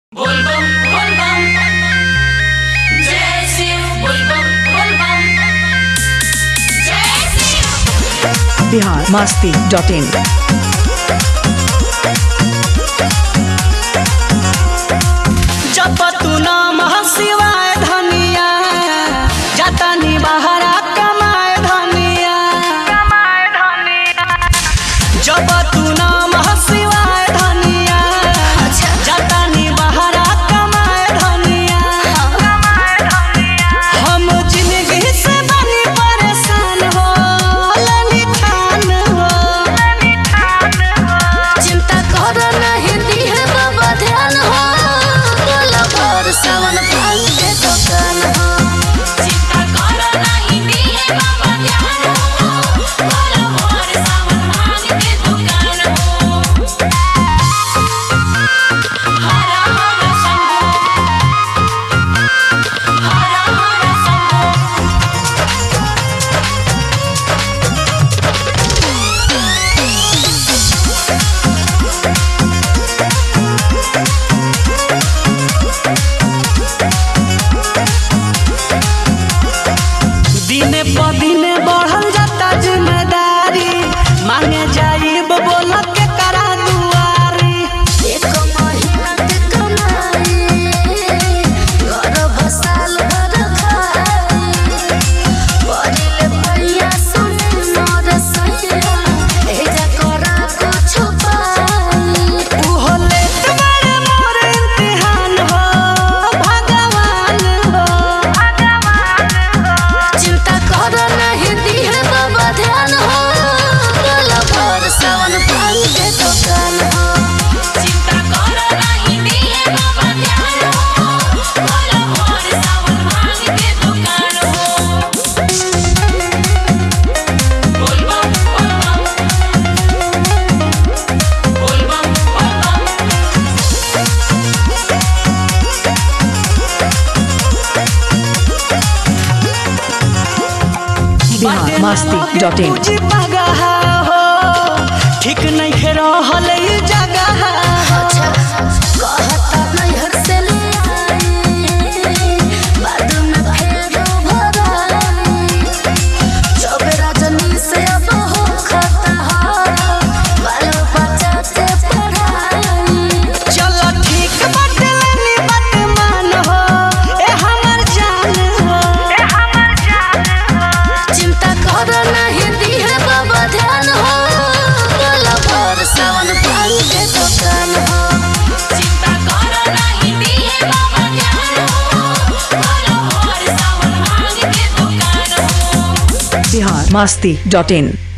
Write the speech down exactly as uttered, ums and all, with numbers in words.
बोलबम बोलबम जय शिव बोलबम बोलबम जय Shiv. Bihar Masti dot in. जप तू नाम शिवाय धनिया जाता नी बहरा कमाए धनिया कमाए धनिया। जप तू नाम शिवाय धनिया जाता नी बहरा कमाए धनिया कमाए धनिया। हम जिंदगी से बनी परेशान हो लनी खान हो लनी खान हो। चिंता कर नहीं दी है बाबा ध्यान हो सावन भांग के दुकान हो। चिंता करो नहीं दी है बाबा ध्यान हो बोलो भोर सावन भांग के दुकान हो। हर हर शंभो हर हर शंभो। दिने प दिने बढ़ल जाता जिम्मेदारी मांगे जाइब बोल के करा दुआरी। एक महीना के कमाई घर भसाल भर खाई परिले भैया सुन मोर सैया एजा करा कुछ पाई। उहो लेत बड़े मोर इम्तिहान हो भगवान हो भगवान हो। चिंता कर नहीं दी है बाबा ध्यान हो बोलो भोर सावन भांग के दुकान हो। चिंता करो नहीं दी है बाबा ध्यान हो बोलो भोर सावन भांग के दुकान हो। बोलबम बोलबम बोलबम बोलबम। Bihar Masti dot in. पूजी पगह हो ठीक नहीं खे रहल ई जगह। अच्छा कहता नैहर से ले आई बाद में फेरो भराई। जब रजनी से अब हो खता बाल बच्चा के पढ़ाई। चल ठीक बाटे लेनी बात मान हो ए हमर जान हो ए हमर जान हो। चिंता कर नहीं दी है बाबा ध्यान हो बोलो भोर सावन भांग के दुकान हो। चिंता करो नहीं दी है बाबा ध्यान हो बोलो भोर सावन भांग के दुकान हो। बिहार मस्ती डॉट इन।